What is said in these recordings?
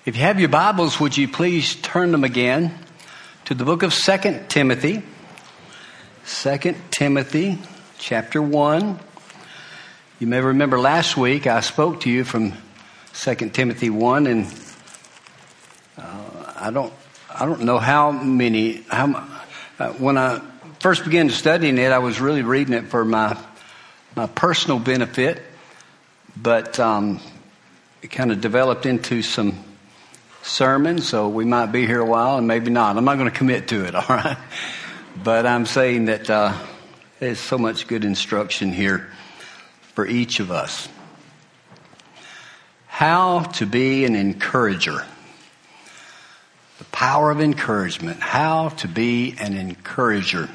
If you have your Bibles, would you please turn them again to the book of 2 Timothy. 2 Timothy chapter 1. You may remember last week I spoke to you from 2 Timothy 1, and I don't know how when I first began studying it, I was really reading it for my personal benefit, but it kind of developed into some sermons, so we might be here a while and maybe not. I'm not going to commit to it, all right? But I'm saying that there's so much good instruction here for each of us. How to be an encourager. The power of encouragement. How to be an encourager.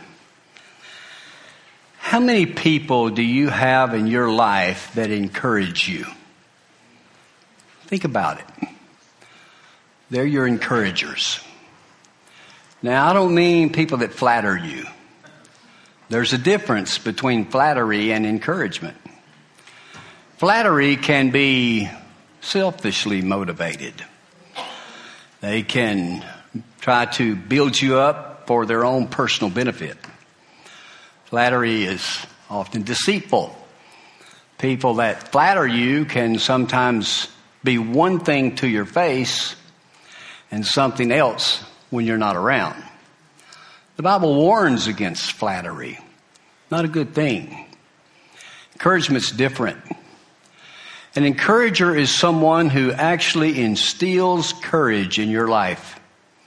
How many people do you have in your life that encourage you? Think about it. They're your encouragers. Now, I don't mean people that flatter you. There's a difference between flattery and encouragement. Flattery can be selfishly motivated. They can try to build you up for their own personal benefit. Flattery is often deceitful. People that flatter you can sometimes be one thing to your face and something else when you're not around. The Bible warns against flattery. Not a good thing. Encouragement's different. An encourager is someone who actually instills courage in your life.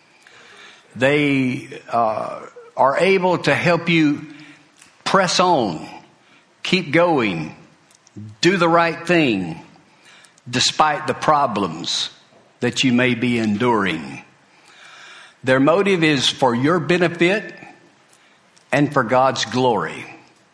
They are able to help you press on, keep going, do the right thing, despite the problems that you may be enduring. Their motive is for your benefit and for God's glory.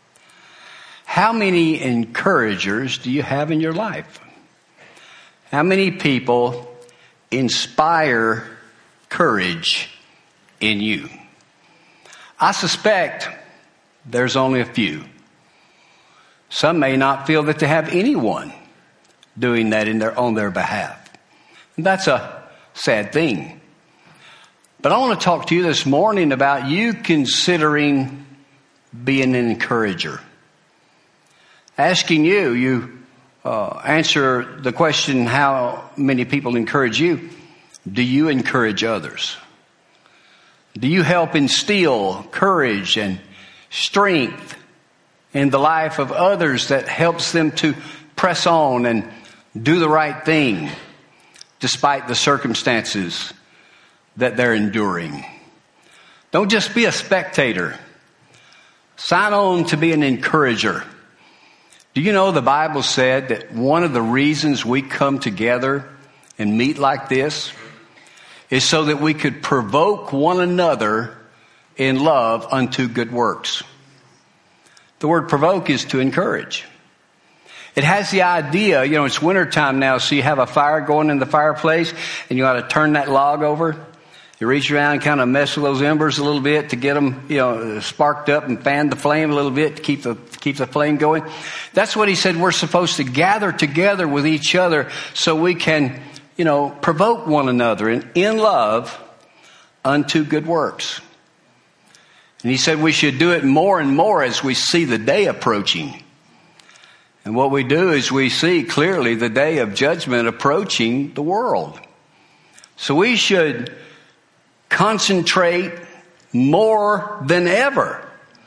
How many encouragers do you have in your life? How many people inspire courage in you? I suspect there's only a few. Some may not feel that they have anyone doing that on their behalf. And that's a sad thing. But I want to talk to you this morning about you considering being an encourager. Asking you answer the question, how many people encourage you? Do you encourage others? Do you help instill courage and strength in the life of others that helps them to press on and do the right thing despite the circumstances that they're enduring? Don't just be a spectator. Sign on to be an encourager. Do you know the Bible said that one of the reasons we come together and meet like this is so that we could provoke one another in love unto good works? The word provoke is to encourage. It has the idea, it's wintertime now, so you have a fire going in the fireplace and you ought to turn that log over. You reach around and kind of mess with those embers a little bit to get them, sparked up and fan the flame a little bit to keep the flame going. That's what he said. We're supposed to gather together with each other so we can, provoke one another in love unto good works. And he said we should do it more and more as we see the day approaching. And what we do is we see clearly the day of judgment approaching the world. So we should concentrate more than ever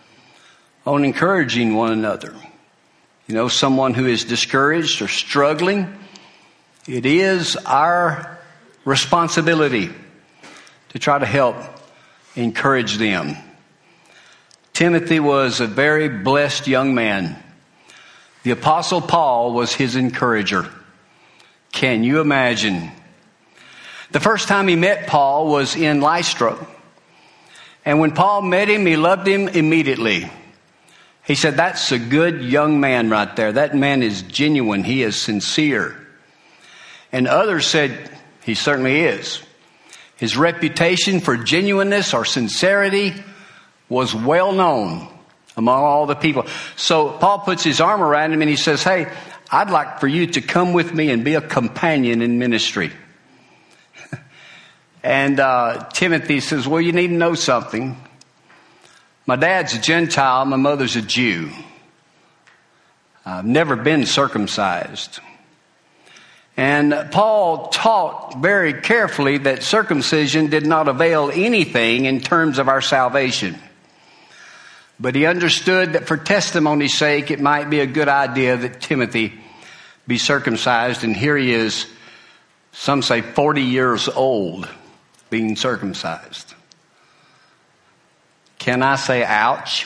on encouraging one another. Someone who is discouraged or struggling, it is our responsibility to try to help encourage them. Timothy was a very blessed young man. The Apostle Paul was his encourager. Can you imagine? The first time he met Paul was in Lystra. And when Paul met him, he loved him immediately. He said, that's a good young man right there. That man is genuine. He is sincere. And others said, he certainly is. His reputation for genuineness or sincerity was well known among all the people. So Paul puts his arm around him and he says, hey, I'd like for you to come with me and be a companion in ministry. And Timothy says, well, you need to know something. My dad's a Gentile. My mother's a Jew. I've never been circumcised. And Paul taught very carefully that circumcision did not avail anything in terms of our salvation. But he understood that for testimony's sake, it might be a good idea that Timothy be circumcised. And here he is, some say 40 years old, being circumcised. Can I say ouch?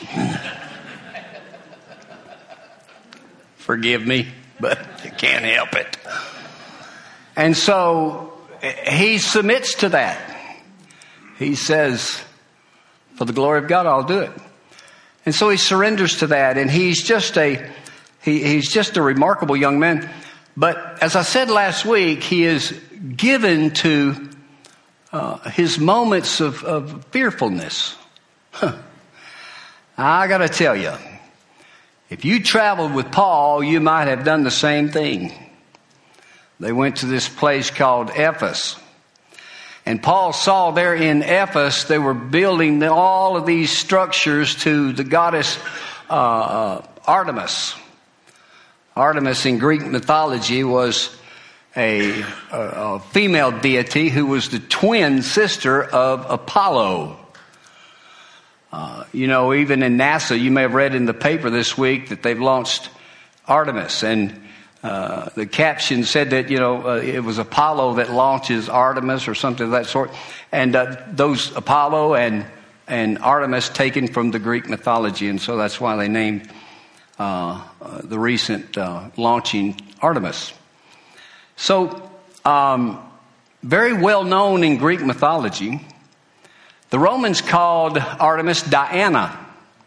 Forgive me, but I can't help it. And so he submits to that. He says, for the glory of God, I'll do it. And so he surrenders to that, and he's just a remarkable young man. But as I said last week, he is given to his moments of fearfulness. I got to tell you, if you traveled with Paul, you might have done the same thing. They went to this place called Ephesus. And Paul saw there in Ephesus, they were building all of these structures to the goddess Artemis. Artemis in Greek mythology was a female deity who was the twin sister of Apollo. Even in NASA, you may have read in the paper this week that they've launched Artemis. And the caption said that, it was Apollo that launches Artemis or something of that sort. And those Apollo and Artemis taken from the Greek mythology. And so that's why they named the recent launching Artemis. So, very well known in Greek mythology. The Romans called Artemis Diana.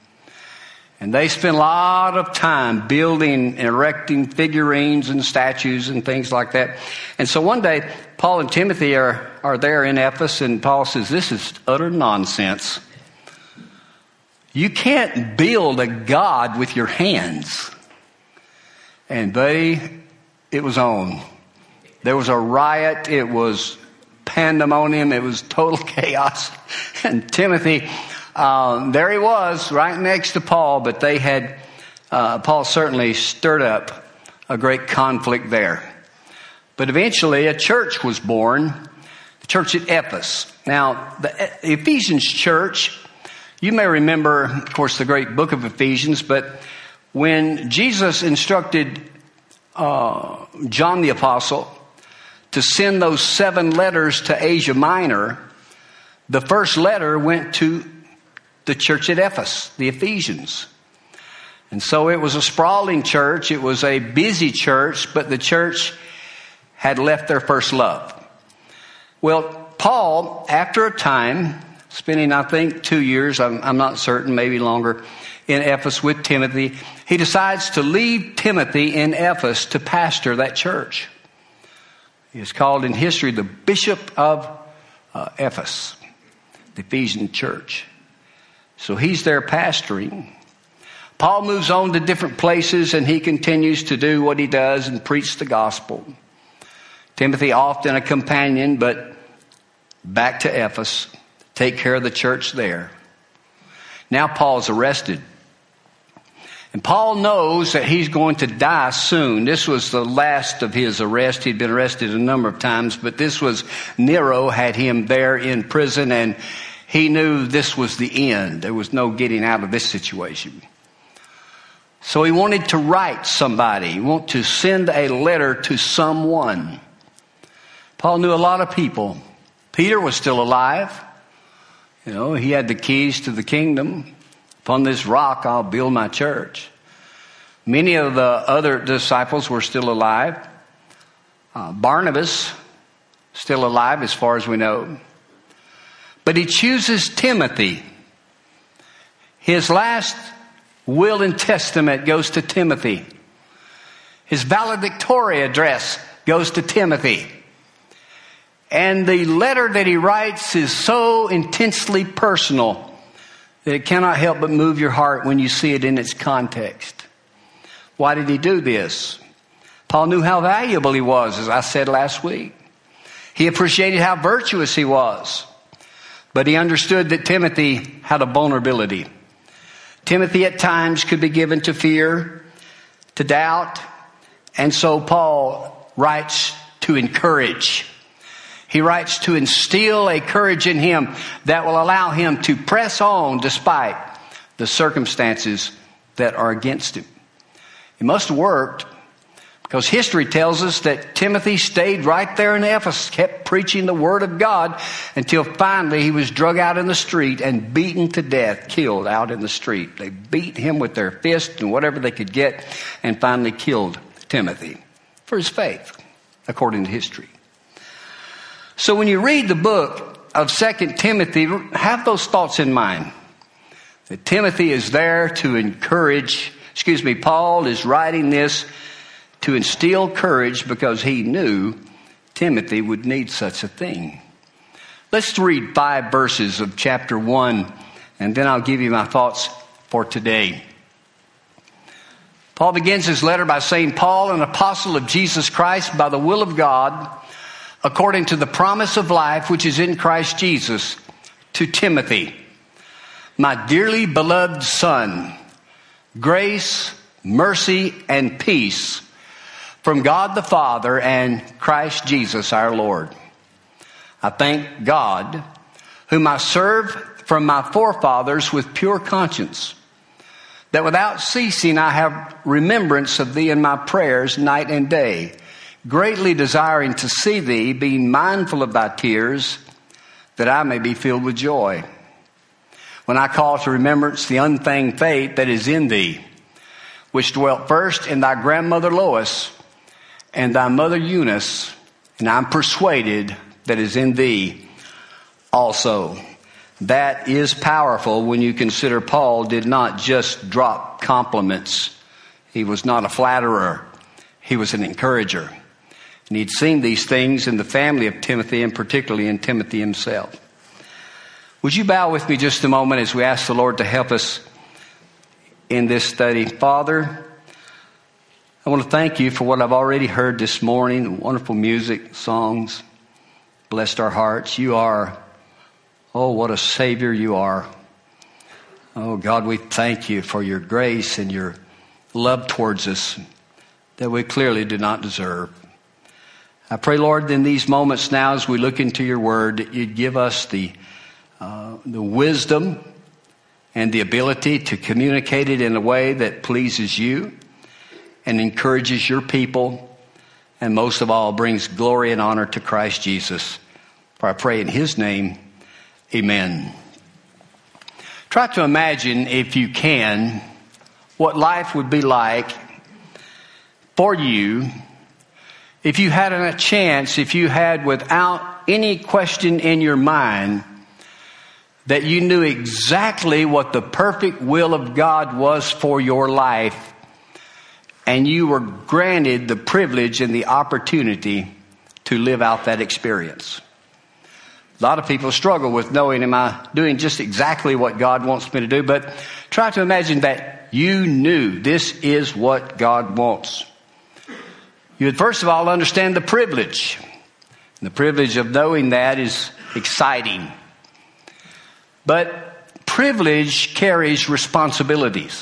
And they spent a lot of time building and erecting figurines and statues and things like that. And so one day, Paul and Timothy are there in Ephesus, and Paul says, this is utter nonsense. You can't build a god with your hands. And buddy, it was on. There was a riot. It was pandemonium. It was total chaos. And Timothy, there he was, right next to Paul, but they had, Paul certainly stirred up a great conflict there. But eventually a church was born, the church at Ephesus. Now, the Ephesians church, you may remember, of course, the great book of Ephesians, but when Jesus instructed John the Apostle to send those 7 letters to Asia Minor, the first letter went to the church at Ephesus, the Ephesians. And so it was a sprawling church. It was a busy church, but the church had left their first love. Well, Paul, after a time, spending, I think, 2 years, I'm not certain, maybe longer, in Ephesus with Timothy, he decides to leave Timothy in Ephesus to pastor that church. He is called in history the Bishop of Ephesus, the Ephesian church. So he's there pastoring. Paul moves on to different places, and he continues to do what he does and preach the gospel. Timothy often a companion, but back to Ephesus, take care of the church there. Now Paul's arrested. And Paul knows that he's going to die soon. This was the last of his arrest. He'd been arrested a number of times, but this was Nero had him there in prison, and he knew this was the end. There was no getting out of this situation. So he wanted to write somebody. He wanted to send a letter to someone. Paul knew a lot of people. Peter was still alive. He had the keys to the kingdom. Upon this rock, I'll build my church. Many of the other disciples were still alive. Barnabas, still alive as far as we know. But he chooses Timothy. His last will and testament goes to Timothy. His valedictory address goes to Timothy. And the letter that he writes is so intensely personal that it cannot help but move your heart when you see it in its context. Why did he do this? Paul knew how valuable he was, as I said last week. He appreciated how virtuous he was. But he understood that Timothy had a vulnerability. Timothy at times could be given to fear, to doubt. And so Paul writes to encourage. He writes to instill a courage in him that will allow him to press on despite the circumstances that are against him. It must have worked, because history tells us that Timothy stayed right there in Ephesus, kept preaching the word of God until finally he was drug out in the street and beaten to death, killed out in the street. They beat him with their fists and whatever they could get and finally killed Timothy for his faith, according to history. So when you read the book of 2 Timothy, have those thoughts in mind. That Timothy is there to encourage, Paul is writing this to instill courage because he knew Timothy would need such a thing. Let's read 5 verses of chapter 1, and then I'll give you my thoughts for today. Paul begins his letter by saying, Paul, an apostle of Jesus Christ by the will of God, according to the promise of life which is in Christ Jesus, to Timothy, my dearly beloved son, grace, mercy, and peace from God the Father and Christ Jesus our Lord. I thank God, whom I serve from my forefathers with pure conscience, that without ceasing I have remembrance of thee in my prayers night and day, greatly desiring to see thee, being mindful of thy tears, that I may be filled with joy. When I call to remembrance the unfeigned faith that is in thee, which dwelt first in thy grandmother Lois and thy mother Eunice, and I'm persuaded that is in thee also. That is powerful when you consider Paul did not just drop compliments. He was not a flatterer. He was an encourager. And he'd seen these things in the family of Timothy, and particularly in Timothy himself. Would you bow with me just a moment as we ask the Lord to help us in this study? Father, I want to thank you for what I've already heard this morning. Wonderful music, songs, blessed our hearts. You are, oh, what a Savior you are. Oh, God, we thank you for your grace and your love towards us that we clearly do not deserve. I pray, Lord, in these moments now as we look into your word, that you'd give us the wisdom and the ability to communicate it in a way that pleases you and encourages your people, and most of all brings glory and honor to Christ Jesus. For I pray in his name, amen. Try to imagine, if you can, what life would be like for you if you had a chance, if you had, without any question in your mind, that you knew exactly what the perfect will of God was for your life, and you were granted the privilege and the opportunity to live out that experience. A lot of people struggle with knowing, am I doing just exactly what God wants me to do? But try to imagine that you knew this is what God wants. You would first of all understand the privilege. And the privilege of knowing that is exciting. But privilege carries responsibilities.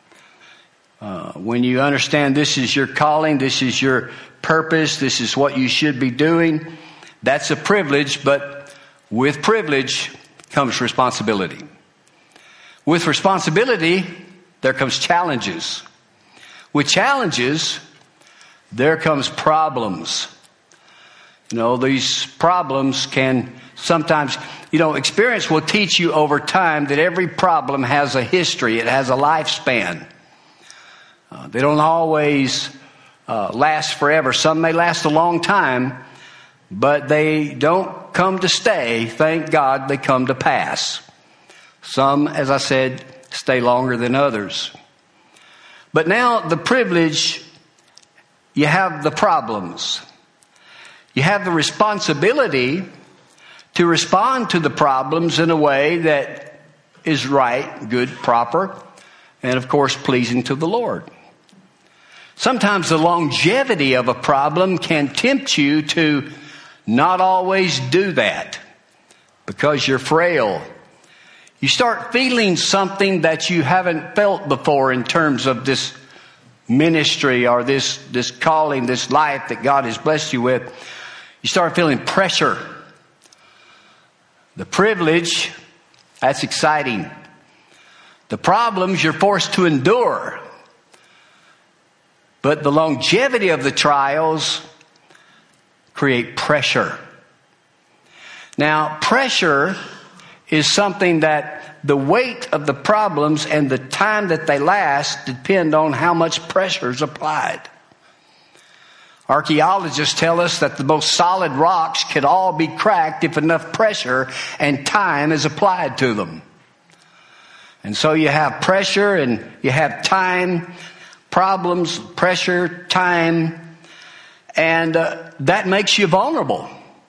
When you understand this is your calling, this is your purpose, this is what you should be doing, that's a privilege, but with privilege comes responsibility. With responsibility, there comes challenges. With challenges, there comes problems. These problems can sometimes, experience will teach you over time that every problem has a history. It has a lifespan. They don't always last forever. Some may last a long time, but they don't come to stay. Thank God they come to pass. Some, as I said, stay longer than others. But now the privilege, you have the problems. You have the responsibility to respond to the problems in a way that is right, good, proper, and of course pleasing to the Lord. Sometimes the longevity of a problem can tempt you to not always do that because you're frail. You start feeling something that you haven't felt before in terms of this ministry or this calling, this life that God has blessed you with. You start feeling pressure. The privilege, that's exciting. The problems you're forced to endure. But the longevity of the trials create pressure. Now, pressure is something that the weight of the problems and the time that they last depend on how much pressure is applied. Archaeologists tell us that the most solid rocks could all be cracked if enough pressure and time is applied to them. And so you have pressure and you have time, problems, pressure, time, and that makes you vulnerable.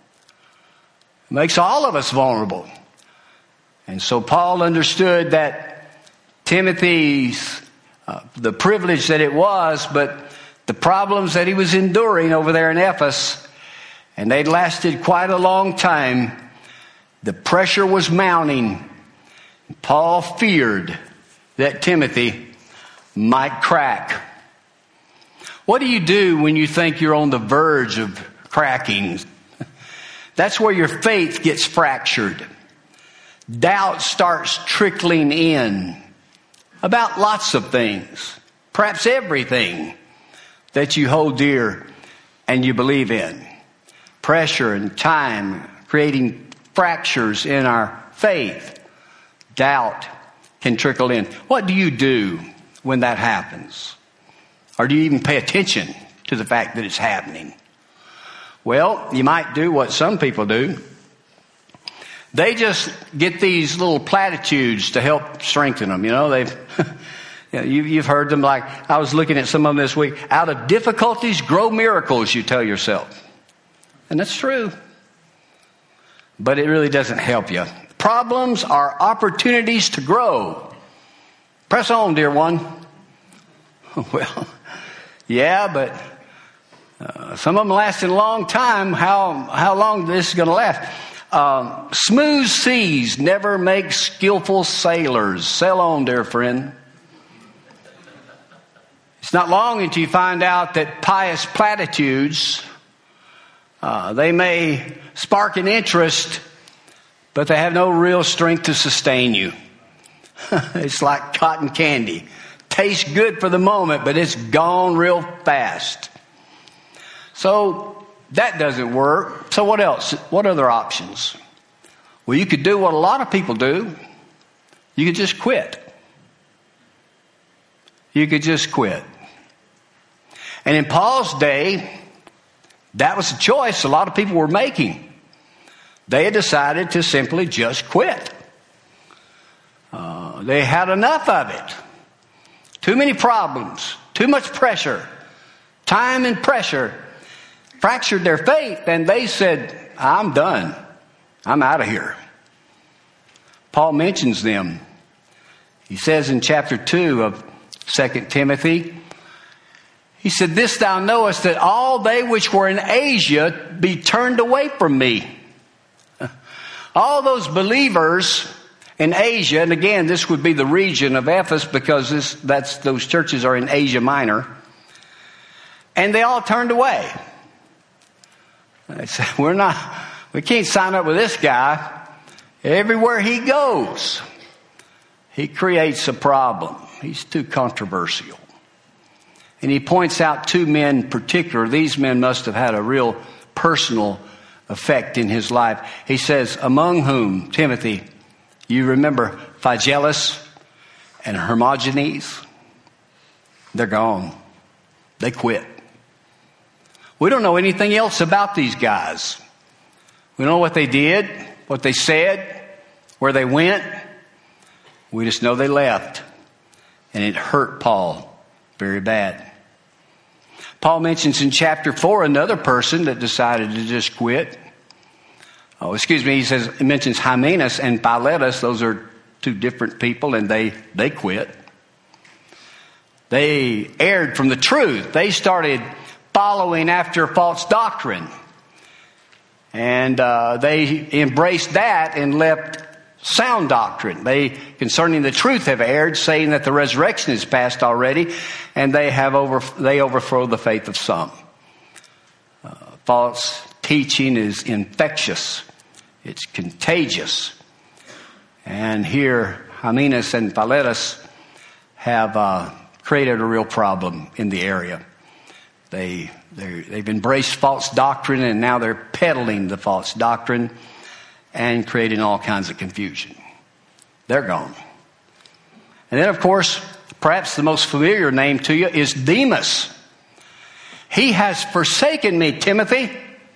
It makes all of us vulnerable. And so Paul understood that Timothy's, the privilege that it was, but the problems that he was enduring over there in Ephesus, and they'd lasted quite a long time. The pressure was mounting. Paul feared that Timothy might crack. What do you do when you think you're on the verge of cracking? That's where your faith gets fractured. Doubt starts trickling in about lots of things, perhaps everything that you hold dear and you believe in. Pressure and time creating fractures in our faith. Doubt can trickle in. What do you do when that happens? Or do you even pay attention to the fact that it's happening? Well, you might do what some people do. They just get these little platitudes to help strengthen them. You know, you've heard them. Like, I was looking at some of them this week. Out of difficulties grow miracles, you tell yourself. And that's true. But it really doesn't help you. Problems are opportunities to grow. Press on, dear one. Well, yeah, but some of them lasting a long time. How long this is going to last? Smooth seas never make skillful sailors. Sail on, dear friend. It's not long until you find out that pious platitudes, they may spark an interest, but they have no real strength to sustain you. It's like cotton candy. Tastes good for the moment, but it's gone real fast. So that doesn't work. So what else? What other options? Well, you could do what a lot of people do. You could just quit. You could just quit. And in Paul's day, that was a choice a lot of people were making. They had decided to simply just quit. They had enough of it. Too many problems, too much pressure, time and pressure fractured their faith, and they said, I'm done. I'm out of here. Paul mentions them. He says in chapter 2 of 2 Timothy, he said, this thou knowest, that all they which were in Asia be turned away from me. All those believers in Asia, and again, this would be the region of Ephesus because those churches are in Asia Minor, and they all turned away. They said, we can't sign up with this guy. Everywhere he goes, he creates a problem. He's too controversial. And he points out two men in particular. These men must have had a real personal effect in his life. He says, among whom, Timothy, you remember Phygellus and Hermogenes? They're gone. They quit. We don't know anything else about these guys. We don't know what they did, what they said, where they went. We just know they left. And it hurt Paul very bad. Paul mentions in chapter 4 another person that decided to just quit. He mentions Hymenaeus and Philetus. Those are two different people, and they quit. They erred from the truth. They started following after false doctrine. And they embraced that and left sound doctrine. They, concerning the truth, have erred, saying that the resurrection is past already, and they overthrow the faith of some. False teaching is infectious. It's contagious. And here, Hymenaeus and Philetus have created a real problem in the area. They've embraced false doctrine, and now they're peddling the false doctrine and creating all kinds of confusion. They're gone. And then, of course, perhaps the most familiar name to you is Demas. He has forsaken me, Timothy.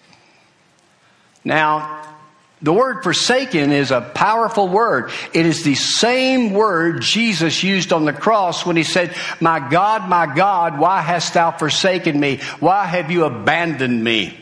Now, the word forsaken is a powerful word. It is the same word Jesus used on the cross when he said, my God, why hast thou forsaken me? Why have you abandoned me?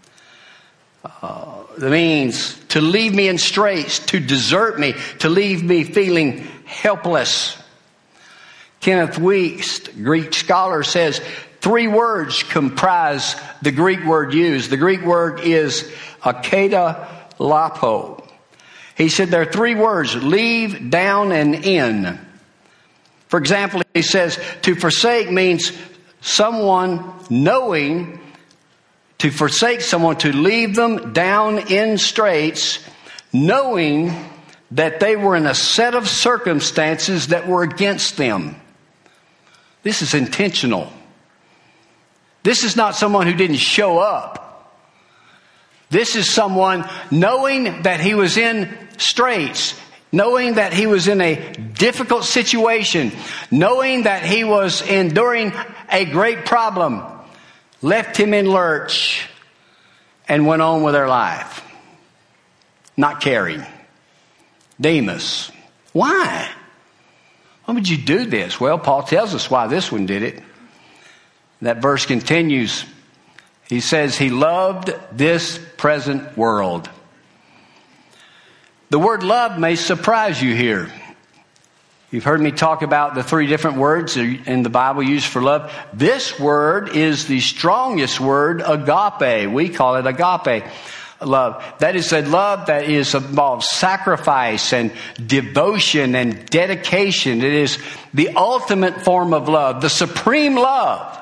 That means to leave me in straits, to desert me, to leave me feeling helpless. Kenneth Weeks, Greek scholar, says 3 words comprise the Greek word used. The Greek word is akadalapo. He said there are 3 words: leave, down, and in. For example, he says to forsake means someone knowing. To forsake someone, to leave them down in straits, knowing that they were in a set of circumstances that were against them. This is intentional. This is not someone who didn't show up. This is someone knowing that he was in straits, knowing that he was in a difficult situation, knowing that he was enduring a great problem, left him in lurch and went on with their life, not caring. Demas. Why? Why would you do this? Well, Paul tells us why this one did it. That verse continues. He says he loved this present world. The word love may surprise you here. You've heard me talk about the 3 different words in the Bible used for love. This word is the strongest word, agape. We call it agape love. That is a love that involves sacrifice and devotion and dedication. It is the ultimate form of love, the supreme love.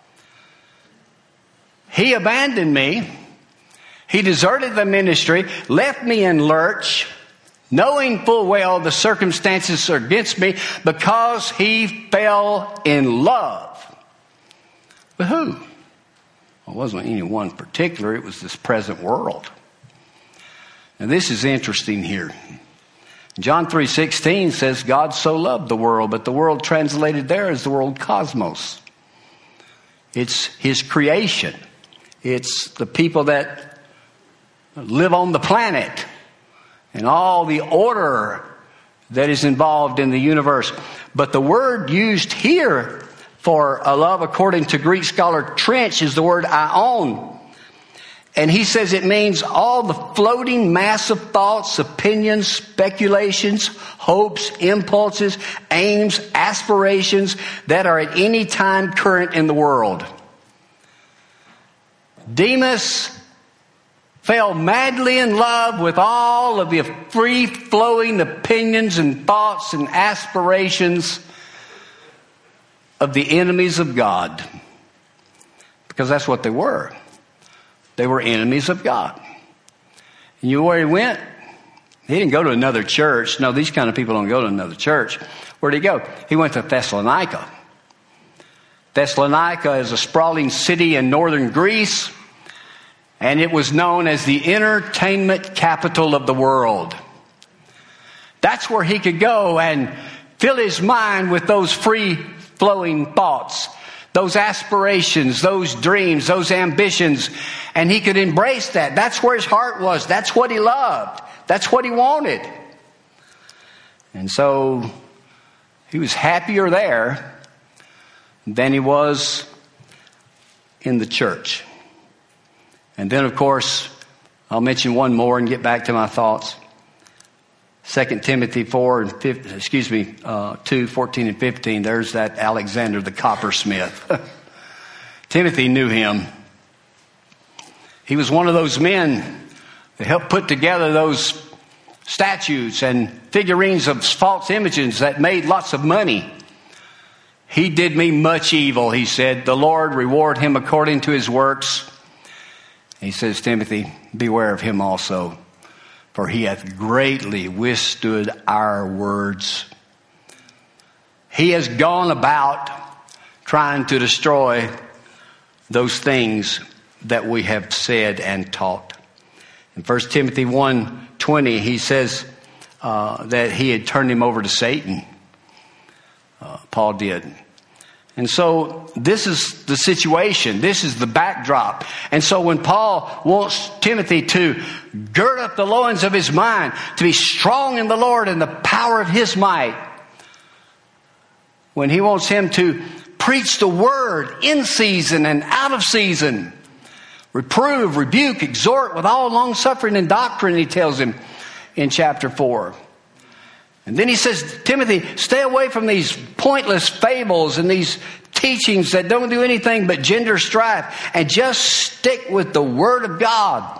He abandoned me. He deserted the ministry, left me in lurch, knowing full well the circumstances are against me, because he fell in love. With who? Well, it wasn't any one particular. It was this present world. Now this is interesting here. John 3:16 says God so loved the world, but the world translated there is the world cosmos. It's his creation. It's the people that live on the planet and all the order that is involved in the universe. But the word used here for a love, according to Greek scholar Trench, is the word aion. And he says it means all the floating mass of thoughts, opinions, speculations, hopes, impulses, aims, aspirations that are at any time current in the world. Demas fell madly in love with all of the free-flowing opinions and thoughts and aspirations of the enemies of God. Because that's what they were. They were enemies of God. And you know where he went? He didn't go to another church. No, these kind of people don't go to another church. Where did he go? He went to Thessalonica. Thessalonica is a sprawling city in northern Greece, and it was known as the entertainment capital of the world. That's where he could go and fill his mind with those free-flowing thoughts, those aspirations, those dreams, those ambitions, and he could embrace that. That's where his heart was. That's what he loved. That's what he wanted. And so he was happier there than he was in the church. And then, of course, I'll mention one more and get back to my thoughts. 2 Timothy 2, 14 and 15. There's that Alexander the coppersmith. Timothy knew him. He was one of those men that helped put together those statues and figurines of false images that made lots of money. He did me much evil, he said. The Lord reward him according to his works. He says, Timothy, beware of him also, for he hath greatly withstood our words. He has gone about trying to destroy those things that we have said and taught. In 1 Timothy 1:20, he says that he had turned him over to Satan. Paul did. And so this is the situation. This is the backdrop. And so when Paul wants Timothy to gird up the loins of his mind, to be strong in the Lord and the power of his might, when he wants him to preach the word in season and out of season, reprove, rebuke, exhort with all long suffering and doctrine, he tells him in chapter 4. And then he says, Timothy, stay away from these pointless fables and these teachings that don't do anything but gender strife, and just stick with the Word of God.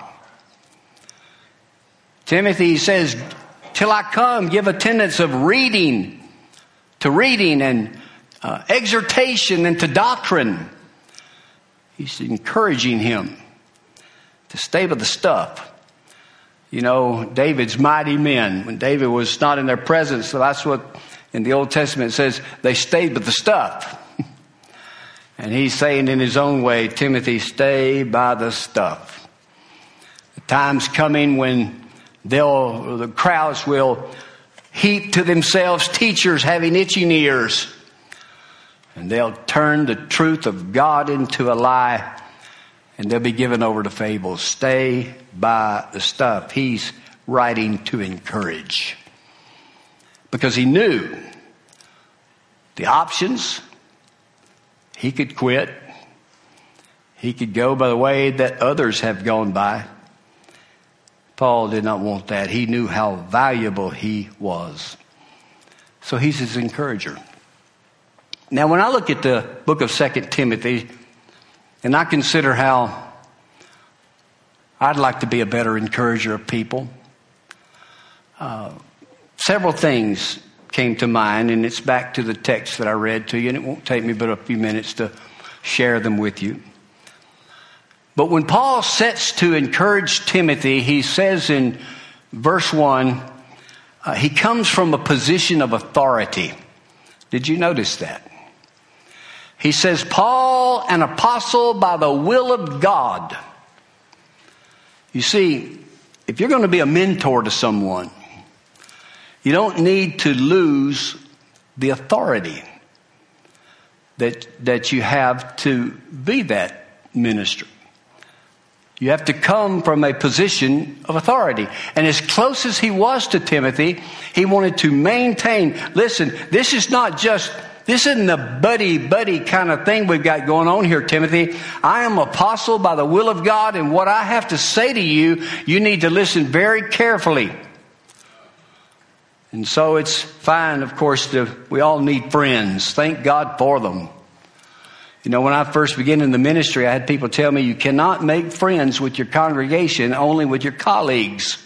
Timothy says, till I come, give attendance of reading and exhortation and to doctrine. He's encouraging him to stay with the stuff. You know, David's mighty men, when David was not in their presence, so that's what in the Old Testament it says, they stayed with the stuff. And he's saying in his own way, Timothy, stay by the stuff. The time's coming when the crowds will heap to themselves teachers having itching ears. And they'll turn the truth of God into a lie. And they'll be given over to fables. Stay by the stuff. He's writing to encourage. Because he knew the options. He could quit. He could go by the way that others have gone by. Paul did not want that. He knew how valuable he was. So he's his encourager. Now, when I look at the book of 2 Timothy, and I consider how I'd like to be a better encourager of people, several things came to mind, and it's back to the text that I read to you, and it won't take me but a few minutes to share them with you. But when Paul sets to encourage Timothy, he says in verse 1, he comes from a position of authority. Did you notice that? He says, Paul, an apostle by the will of God. You see, if you're going to be a mentor to someone, you don't need to lose the authority that you have to be that minister. You have to come from a position of authority. And as close as he was to Timothy, he wanted to maintain, listen, this isn't a buddy kind of thing we've got going on here, Timothy. I am apostle by the will of God, and what I have to say to you, you need to listen very carefully. And so it's fine, of course, we all need friends. Thank God for them. You know, when I first began in the ministry, I had people tell me, you cannot make friends with your congregation, only with your colleagues.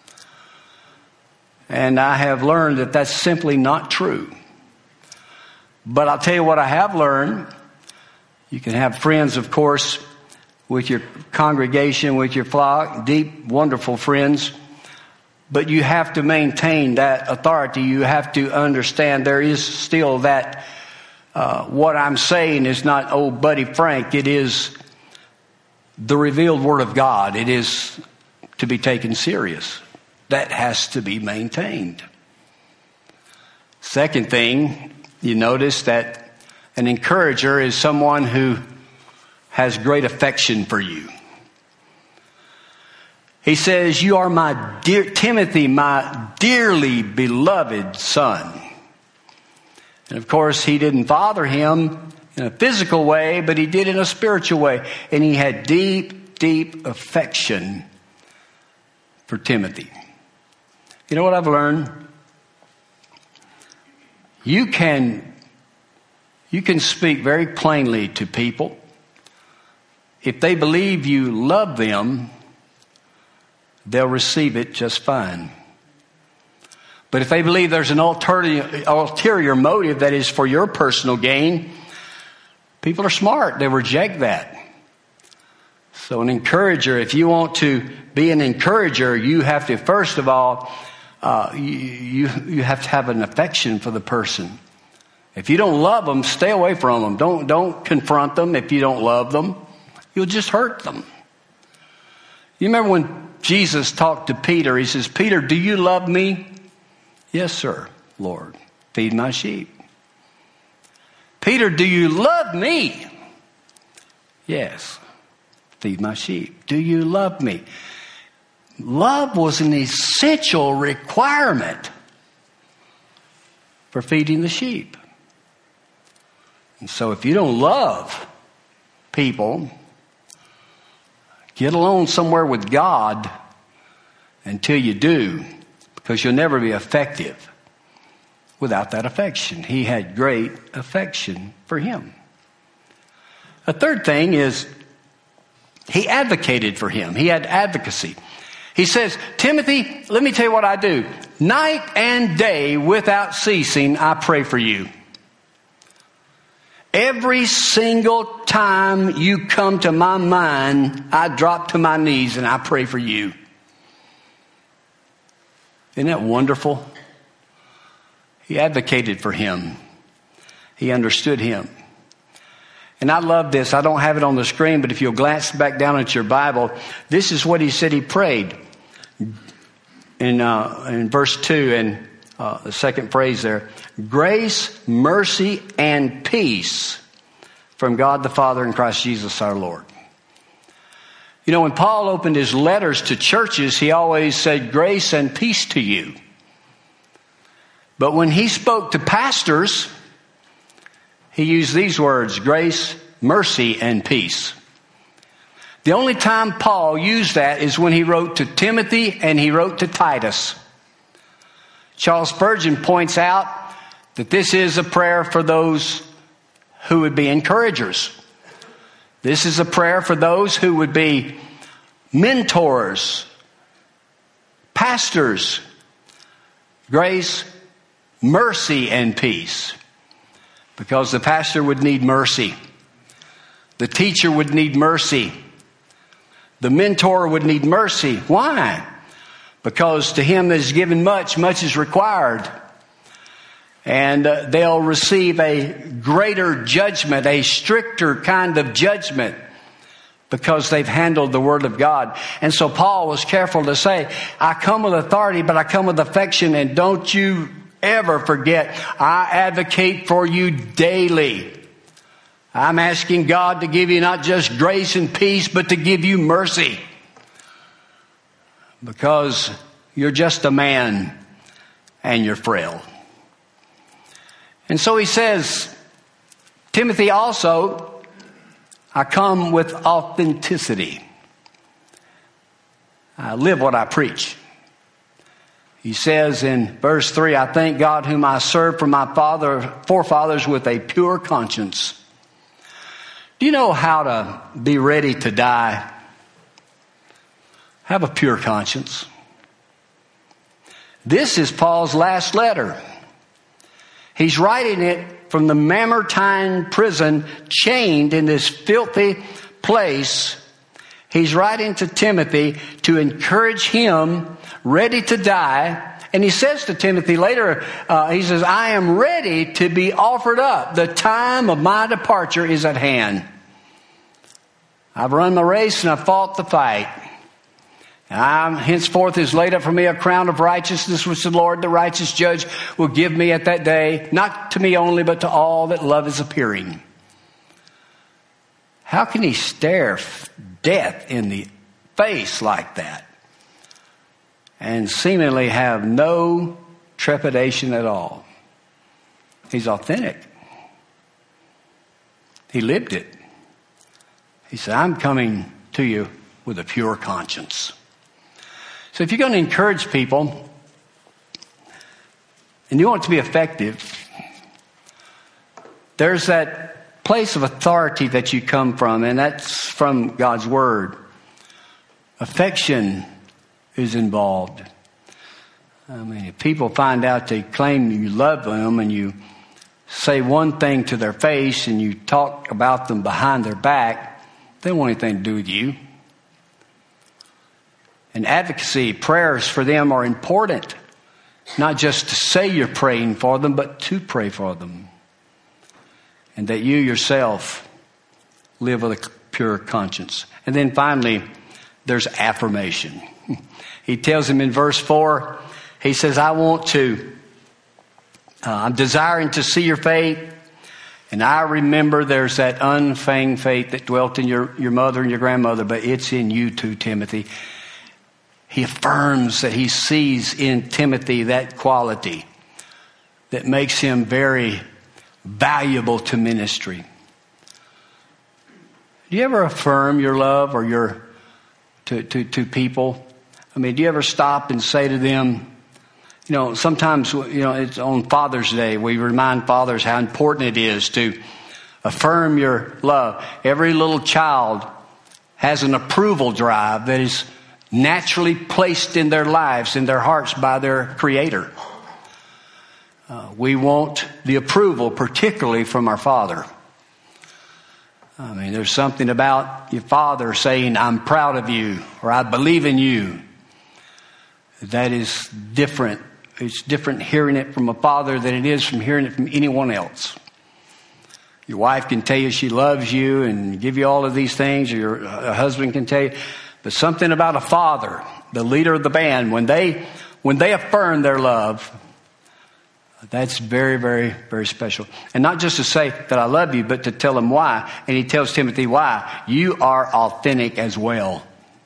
And I have learned that that's simply not true. But I'll tell you what I have learned. You can have friends, of course, with your congregation, with your flock, deep, wonderful friends. But you have to maintain that authority. You have to understand there is still that what I'm saying is not old buddy Frank. It is the revealed Word of God. It is to be taken serious. That has to be maintained. Second thing, you notice that an encourager is someone who has great affection for you. He says, you are my dear Timothy, my dearly beloved son. And of course, he didn't father him in a physical way, but he did in a spiritual way. And he had deep, deep affection for Timothy. You know what I've learned? You can speak very plainly to people. If they believe you love them, they'll receive it just fine. But if they believe there's an ulterior motive that is for your personal gain, people are smart. They reject that. So an encourager, if you want to be an encourager, you have to, first of all, you have to have an affection for the person. If you don't love them, stay away from them. Don't confront them if you don't love them. You'll just hurt them. You remember when Jesus talked to Peter, he says, Peter, do you love me? Yes, sir, Lord. Feed my sheep. Peter, do you love me? Yes. Feed my sheep. Do you love me? Love was an essential requirement for feeding the sheep. And so if you don't love people, get alone somewhere with God until you do, because you'll never be effective without that affection. He had great affection for him. A third thing is he advocated for him. He had advocacy. He says, Timothy, let me tell you what I do. Night and day without ceasing, I pray for you. Every single time you come to my mind, I drop to my knees and I pray for you. Isn't that wonderful? He advocated for him. He understood him. And I love this. I don't have it on the screen, but if you'll glance back down at your Bible, this is what he said he prayed. In verse 2 and the second phrase there. Grace, mercy, and peace from God the Father and Christ Jesus our Lord. You know, when Paul opened his letters to churches, he always said grace and peace to you. But when he spoke to pastors, he used these words, grace, mercy, and peace. The only time Paul used that is when he wrote to Timothy and he wrote to Titus. Charles Spurgeon points out that this is a prayer for those who would be encouragers. This is a prayer for those who would be mentors, pastors, grace, mercy, and peace. Because the pastor would need mercy. The teacher would need mercy. The mentor would need mercy. Why? Because to him that is given much, much is required. And they'll receive a greater judgment, a stricter kind of judgment, because they've handled the Word of God. And so Paul was careful to say, I come with authority, but I come with affection, and don't you ever forget, I advocate for you daily. I'm asking God to give you not just grace and peace, but to give you mercy. Because you're just a man and you're frail. And so he says, Timothy also, I come with authenticity. I live what I preach. He says in verse 3, I thank God whom I serve from my forefathers with a pure conscience. Do you know how to be ready to die? Have a pure conscience. This is Paul's last letter. He's writing it from the Mamertine prison, chained in this filthy place. He's writing to Timothy to encourage him, ready to die. And he says to Timothy later, he says, I am ready to be offered up. The time of my departure is at hand. I've run the race and I've fought the fight. Henceforth is laid up for me a crown of righteousness, which the Lord, the righteous judge, will give me at that day, not to me only, but to all that love is appearing. How can he stare death in the face like that and seemingly have no trepidation at all? He's authentic. He lived it. He said, I'm coming to you with a pure conscience. So if you're going to encourage people and you want it to be effective, there's that place of authority that you come from, and that's from God's Word. Affection is involved. I mean, if people find out they claim you love them and you say one thing to their face and you talk about them behind their back, they don't want anything to do with you. And advocacy, prayers for them are important. Not just to say you're praying for them, but to pray for them. And that you yourself live with a pure conscience. And then finally, there's affirmation. He tells him in verse 4, he says, I'm desiring to see your faith. And I remember there's that unfeigned faith that dwelt in your mother and your grandmother, but it's in you too, Timothy. He affirms that he sees in Timothy that quality that makes him very valuable to ministry. Do you ever affirm your love or to people? I mean, do you ever stop and say to them, sometimes, it's on Father's Day, we remind fathers how important it is to affirm your love. Every little child has an approval drive that is naturally placed in their lives, in their hearts by their Creator. We want the approval, particularly from our Father. I mean, there's something about your father saying, I'm proud of you, or I believe in you. That is different. It's different hearing it from a father than it is from hearing it from anyone else. Your wife can tell you she loves you and give you all of these things, or your husband can tell you. But something about a father, the leader of the band, when they affirm their love, that's very, very, very special. And not just to say that I love you, but to tell them why. And he tells Timothy why. You are authentic as well.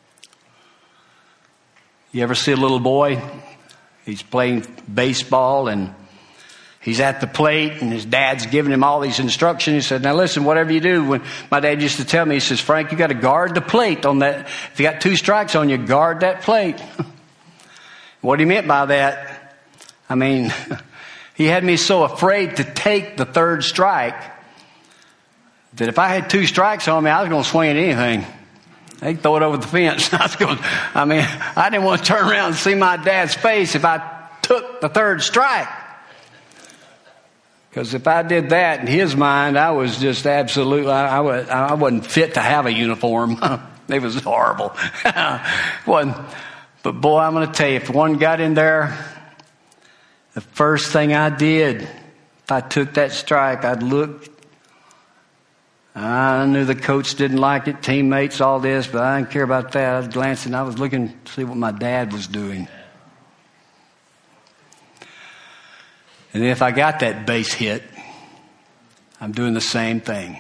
You ever see a little boy? He's playing baseball and he's at the plate and his dad's giving him all these instructions. He said, now listen, whatever you do, when my dad used to tell me, he says, Frank, you got to guard the plate on that. If you got 2 strikes on you, guard that plate. What he meant by that, I mean, he had me so afraid to take the 3rd strike that if I had 2 strikes on me, I was going to swing at anything. They throw it over the fence. I didn't want to turn around and see my dad's face if I took the 3rd strike. Because if I did that in his mind, I was just absolutely, I wasn't fit to have a uniform. It was horrible. But boy, I'm going to tell you, if one got in there, the first thing I did, if I took that strike, I'd look. I knew the coach didn't like it, teammates, all this, but I didn't care about that. I was glancing, I was looking to see what my dad was doing. And if I got that base hit, I'm doing the same thing.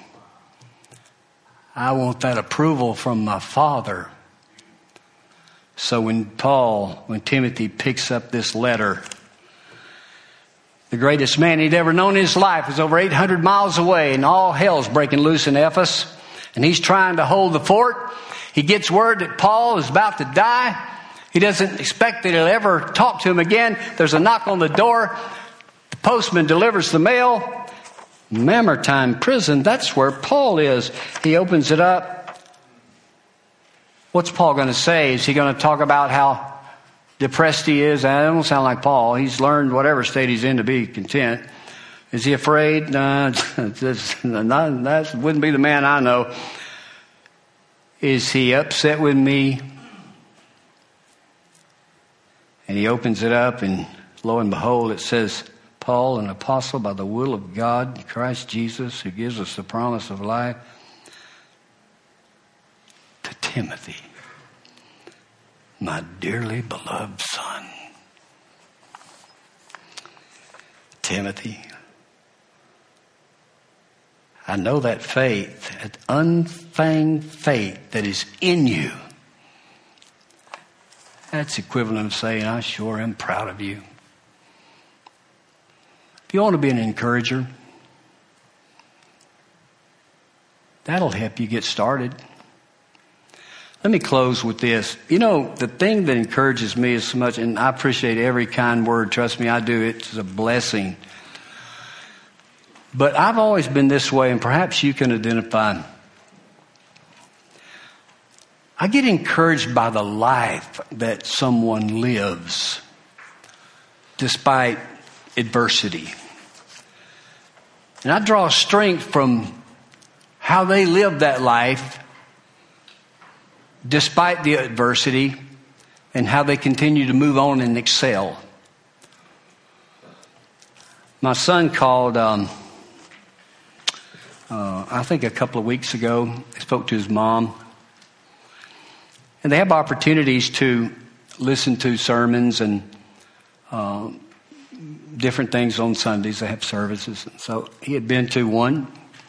I want that approval from my father. So when Timothy picks up this letter, the greatest man he'd ever known in his life is over 800 miles away, and all hell's breaking loose in Ephesus. And he's trying to hold the fort. He gets word that Paul is about to die. He doesn't expect that he'll ever talk to him again. There's a knock on the door. The postman delivers the mail. Mamertine prison, that's where Paul is. He opens it up. What's Paul going to say? Is he going to talk about how depressed he is? That don't sound like Paul. He's learned whatever state he's in to be content. Is he afraid? That wouldn't be the man I know. Is he upset with me? And he opens it up, and lo and behold, it says, Paul, an apostle by the will of God, Christ Jesus, who gives us the promise of life, to Timothy, my dearly beloved son. Timothy, I know that faith, that unfeigned faith that is in you. That's equivalent of saying, I sure am proud of you. If you want to be an encourager, that'll help you get started. Let me close with this. The thing that encourages me so much, and I appreciate every kind word, trust me, I do. It's a blessing. But I've always been this way, and perhaps you can identify. I get encouraged by the life that someone lives despite adversity. And I draw strength from how they live that life despite the adversity and how they continue to move on and excel. My son called, I think a couple of weeks ago. He spoke to his mom. And they have opportunities to listen to sermons and different things on Sundays. They have services. So he had been to one.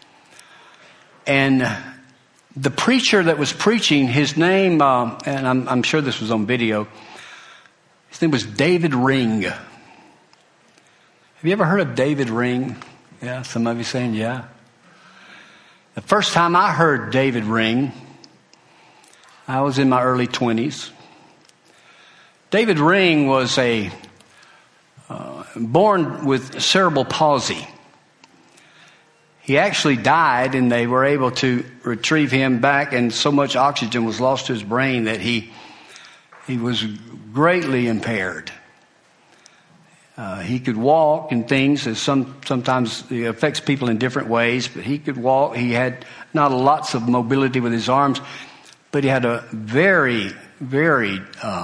And the preacher that was preaching, his name, and I'm sure this was on video, his name was David Ring. Have you ever heard of David Ring? Yeah, some of you saying yeah. The first time I heard David Ring, I was in my early 20s. David Ring was born with cerebral palsy. He actually died, and they were able to retrieve him back, and so much oxygen was lost to his brain that he was greatly impaired. He could walk and things, as sometimes it affects people in different ways, but he could walk. He had not lots of mobility with his arms, but he had a very, very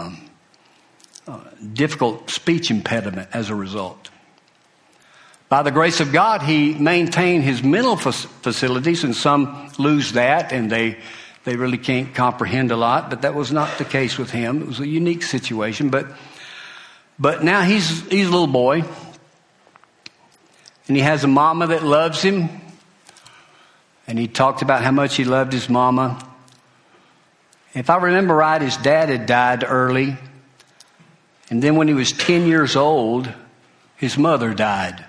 difficult speech impediment as a result. By the grace of God, he maintained his mental facilities, and some lose that, and they really can't comprehend a lot, but that was not the case with him. It was a unique situation, but now he's a little boy, and he has a mama that loves him, and he talked about how much he loved his mama. If I remember right, his dad had died early, and then when he was 10 years old, his mother died.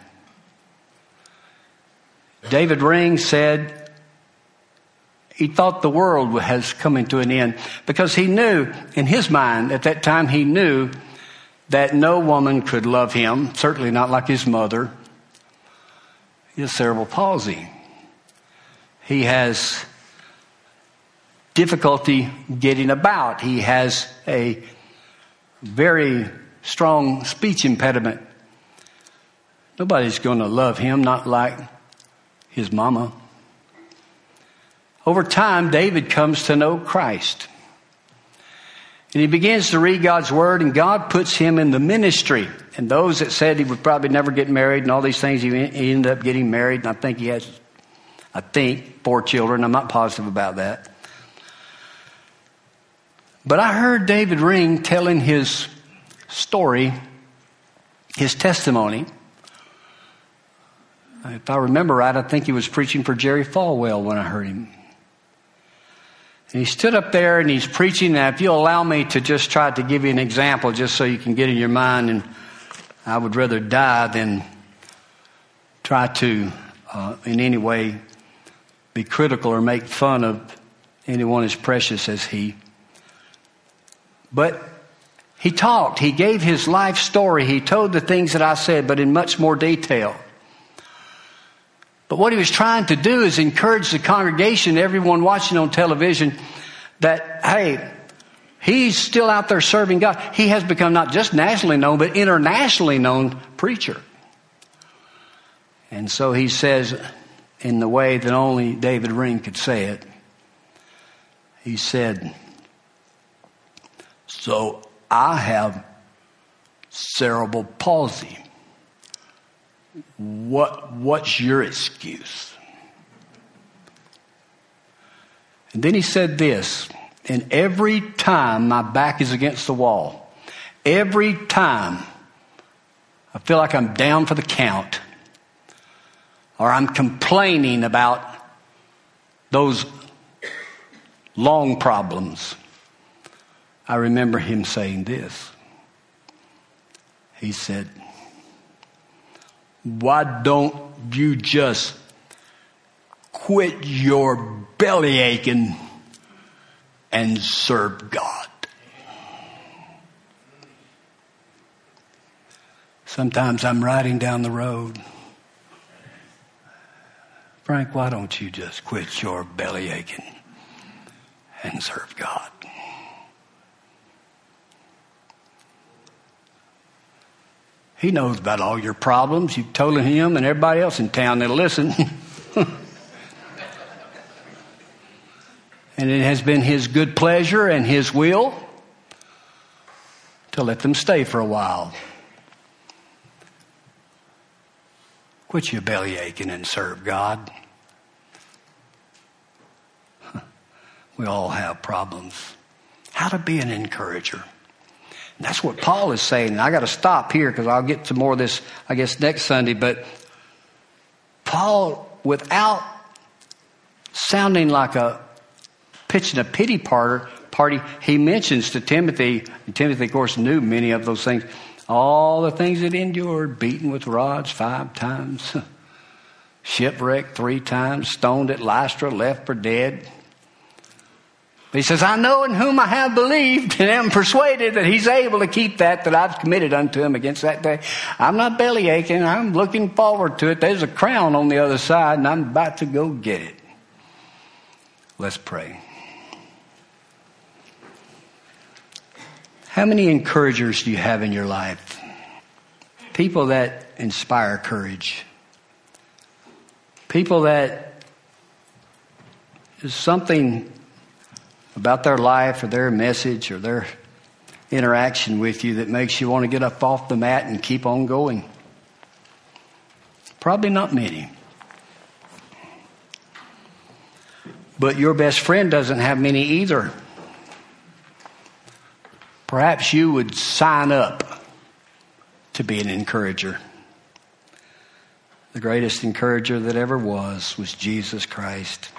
David Ring said he thought the world has come to an end because he knew, in his mind at that time, he knew that no woman could love him, certainly not like his mother. He has cerebral palsy. He has difficulty getting about. He has a very strong speech impediment. Nobody's going to love him, not like his mama. Over time, David comes to know Christ. And he begins to read God's word, and God puts him in the ministry. And those that said he would probably never get married and all these things, he ended up getting married. And I think he has, 4 children. I'm not positive about that. But I heard David Ring telling his story, his testimony. If I remember right, I think he was preaching for Jerry Falwell when I heard him. And he stood up there and he's preaching. Now, if you'll allow me to just try to give you an example just so you can get in your mind, and I would rather die than try to in any way be critical or make fun of anyone as precious as he. But he talked. He gave his life story. He told the things that I said, but in much more detail. But what he was trying to do is encourage the congregation, everyone watching on television, that, hey, he's still out there serving God. He has become not just nationally known, but internationally known preacher. And so he says, in the way that only David Ring could say it, he said, so I have cerebral palsy. What's your excuse? And then he said this, and every time my back is against the wall, every time I feel like I'm down for the count, or I'm complaining about those long problems, I remember him saying this. He said, why don't you just quit your belly aching and serve God? Sometimes I'm riding down the road. Frank, why don't you just quit your belly aching and serve God? He knows about all your problems. You've told him and everybody else in town that'll listen. And it has been his good pleasure and his will to let them stay for a while. Quit your belly aching and serve God. We all have problems. How to be an encourager. And that's what Paul is saying. And I got to stop here because I'll get to more of this, I guess, next Sunday. But Paul, without sounding like pitching a pity party, he mentions to Timothy, and Timothy, of course, knew many of those things, all the things that endured, beaten with rods 5 times, shipwrecked 3 times, stoned at Lystra, left for dead. But he says, I know in whom I have believed and am persuaded that he's able to keep that I've committed unto him against that day. I'm not belly aching. I'm looking forward to it. There's a crown on the other side and I'm about to go get it. Let's pray. How many encouragers do you have in your life? People that inspire courage. People that is something about their life or their message or their interaction with you that makes you want to get up off the mat and keep on going. Probably not many. But your best friend doesn't have many either. Perhaps you would sign up to be an encourager. The greatest encourager that ever was Jesus Christ.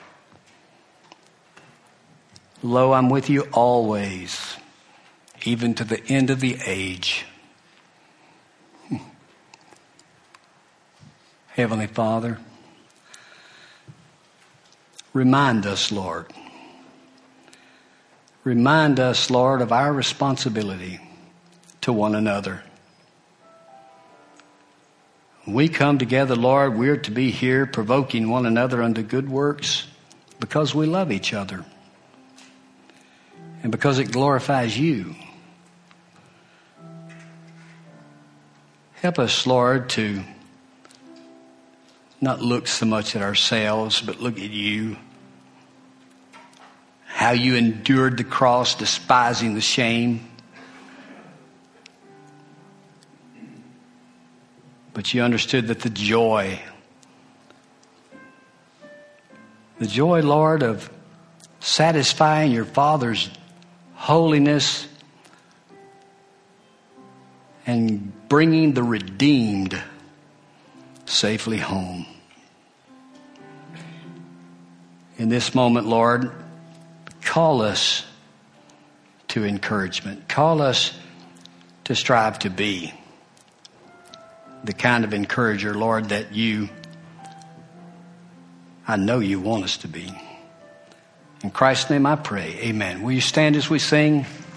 Lo, I'm with you always, even to the end of the age. Heavenly Father, remind us, Lord. Remind us, Lord, of our responsibility to one another. When we come together, Lord, we're to be here provoking one another unto good works because we love each other and because it glorifies you. Help us, Lord, to not look so much at ourselves, but look at you. How you endured the cross, despising the shame. But you understood that the joy, Lord, of satisfying your Father's holiness and bringing the redeemed safely home. In this moment, Lord, call us to encouragement. Call us to strive to be the kind of encourager, Lord, that I know you want us to be. In Christ's name I pray. Amen. Will you stand as we sing?